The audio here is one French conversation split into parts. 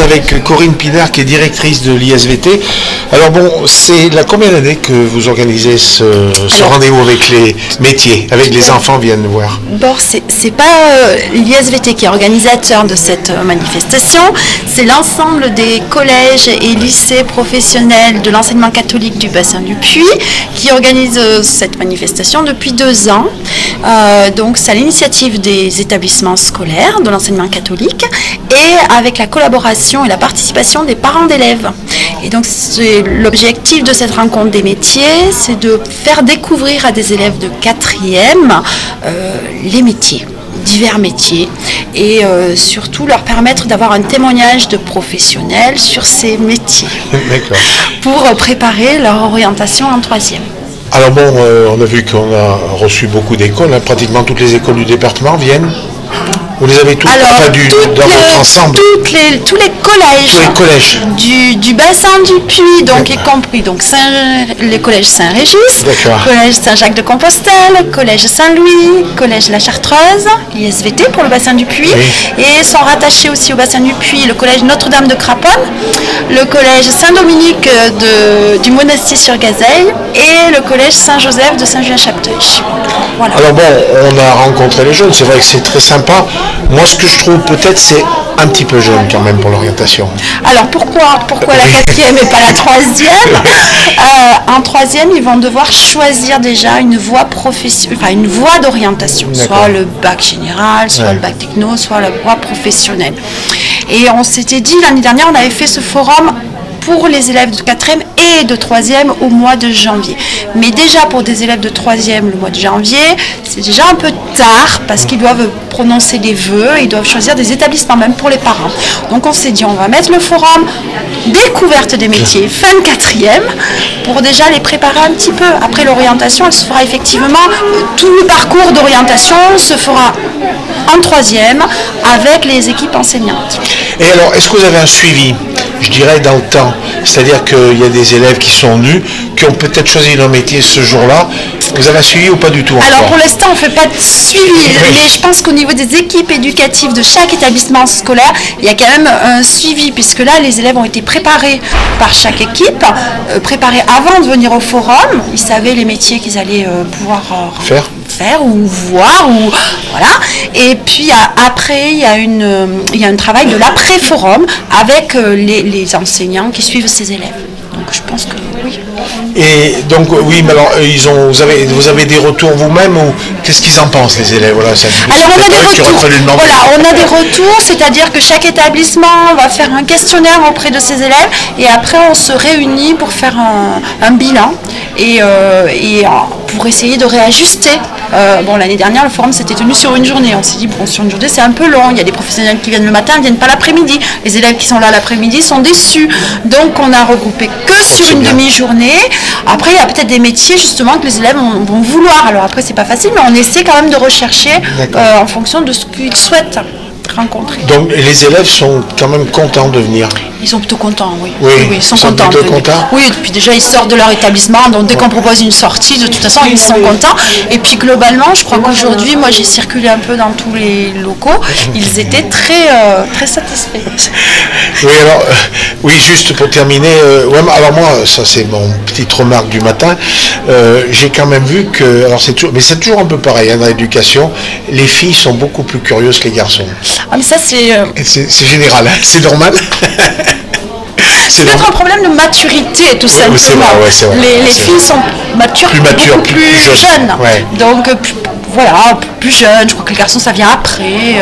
avec Corinne Pinard, qui est directrice de l'ISVT. Alors bon, c'est la combien d'années que vous organisez ce rendez-vous avec les métiers, avec les enfants viennent voir? Bon, c'est pas l'ISVT qui est organisateur de cette manifestation, c'est l'ensemble des collèges et lycées professionnels de l'enseignement catholique du bassin du Puy qui organise cette manifestation depuis 2 ans. Donc c'est à l'initiative des établissements scolaires de l'enseignement catholique et avec la collaboration et la participation des parents d'élèves. Et donc l'objectif de cette rencontre des métiers, c'est de faire découvrir à des élèves de 4e les métiers, divers métiers, et surtout leur permettre d'avoir un témoignage de professionnels sur ces métiers. D'accord. Pour préparer leur orientation en 3e. Alors bon, on a vu qu'on a reçu beaucoup d'écoles, hein, pratiquement toutes les écoles du département viennent. Vous les avez tous dans votre ensemble? Tous les collèges, du bassin du Puy, donc y compris donc les collèges Saint-Régis, collège Saint-Jacques-de-Compostelle, collège Saint-Louis, collège La Chartreuse, l'ISVT pour le bassin du Puy, et sont rattachés aussi au bassin du Puy le collège Notre-Dame de Craponne, le collège Saint-Dominique du Monastier-sur-Gazeille et le collège Saint-Joseph de Saint-Julien-Chapteuil. Voilà. Alors bon, on a rencontré les jeunes, c'est vrai que c'est très sympa. Moi, ce que je trouve peut-être, c'est un petit peu jeune quand même pour l'orientation. Alors pourquoi la 4e et pas la 3e? En 3e, ils vont devoir choisir déjà une voie une voie d'orientation, soit le bac général, soit le bac techno, soit la voie professionnelle. Et on s'était dit l'année dernière, on avait fait ce forum pour les élèves de 4e et de 3e au mois de janvier. Mais déjà pour des élèves de 3e le mois de janvier, c'est déjà un peu tard parce qu'ils doivent prononcer des vœux, ils doivent choisir des établissements, même pour les parents. Donc on s'est dit, on va mettre le forum découverte des métiers fin de 4e pour déjà les préparer un petit peu. Après l'orientation, elle se fera effectivement, tout le parcours d'orientation se fera en 3e avec les équipes enseignantes. Et alors, est-ce que vous avez un suivi, je dirais, dans le temps? C'est-à-dire qu'il y a des élèves qui sont venus, qui ont peut-être choisi leur métier ce jour-là. Vous avez un suivi ou pas du tout? Alors pour l'instant, on ne fait pas de suivi, mais je pense qu'au niveau des équipes éducatives de chaque établissement scolaire, il y a quand même un suivi, puisque là, les élèves ont été préparés par chaque équipe, préparés avant de venir au forum. Ils savaient les métiers qu'ils allaient pouvoir faire ou voir, ou voilà. Et puis après, il y a un travail de l'après-forum avec les enseignants qui suivent ces élèves. Donc je pense que oui. Et donc oui, mais alors vous avez des retours vous-même, ou qu'est-ce qu'ils en pensent les élèves? Voilà, alors on a des retours. On a des retours, c'est-à-dire que chaque établissement va faire un questionnaire auprès de ses élèves et après on se réunit pour faire un bilan et pour essayer de réajuster. L'année dernière, le forum s'était tenu sur une journée. On s'est dit, sur une journée, c'est un peu long. Il y a des professionnels qui viennent le matin, ne viennent pas l'après-midi. Les élèves qui sont là l'après-midi sont déçus. Donc, on a regroupé que sur une demi-journée. Après, il y a peut-être des métiers, justement, que les élèves vont vouloir. Alors après, c'est pas facile, mais on essaie quand même de rechercher en fonction de ce qu'ils souhaitent rencontrer. Donc, les élèves sont quand même contents de venir? Ils sont plutôt contents, oui. Oui, ils sont contents. Oui, puis déjà ils sortent de leur établissement, donc dès qu'on propose une sortie, de toute façon ils sont contents. Et puis globalement, je crois qu'aujourd'hui, moi j'ai circulé un peu dans tous les locaux, ils étaient très satisfaits. Oui, alors, juste pour terminer, alors moi, ça c'est mon petite remarque du matin, j'ai quand même vu que, alors c'est toujours un peu pareil dans l'éducation, les filles sont beaucoup plus curieuses que les garçons. Ah mais ça c'est général, hein, c'est normal. C'est peut-être un problème de maturité, tout simplement. C'est vrai. Les filles sont beaucoup plus jeunes. Ouais. Donc, plus jeunes. Je crois que les garçons, ça vient après.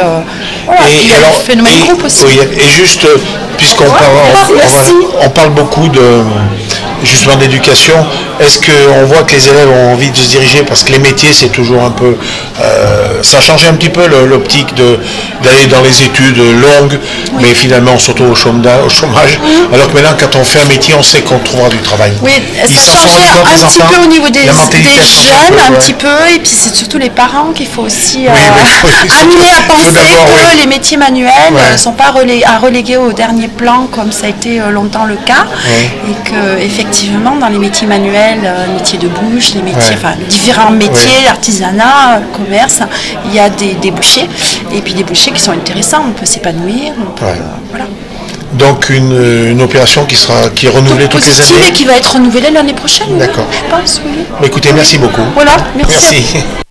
Et il y a le phénomène groupe aussi. Oui, et juste, puisqu'on on parle beaucoup justement d'éducation, est-ce qu'on voit que les élèves ont envie de se diriger, parce que les métiers c'est toujours un peu, ça a changé un petit peu l'optique d'aller dans les études longues, mais finalement surtout au chômage, alors que maintenant quand on fait un métier on sait qu'on trouvera du travail. Oui, ça a changé un petit peu au niveau des jeunes, un petit peu, et puis c'est surtout les parents qu'il faut aussi amener à penser que les métiers manuels ne sont pas à reléguer au dernier plan comme ça a été longtemps le cas, et que effectivement dans les métiers manuels, métiers de bouche, les métiers, différents métiers, artisanat, commerce, il y a des débouchés, et puis des débouchés qui sont intéressants, on peut s'épanouir, voilà. Donc une opération qui est renouvelée toutes les années. Et qui va être renouvelée l'année prochaine. D'accord. Je pense, oui. Écoutez, merci beaucoup. Voilà, merci. Merci.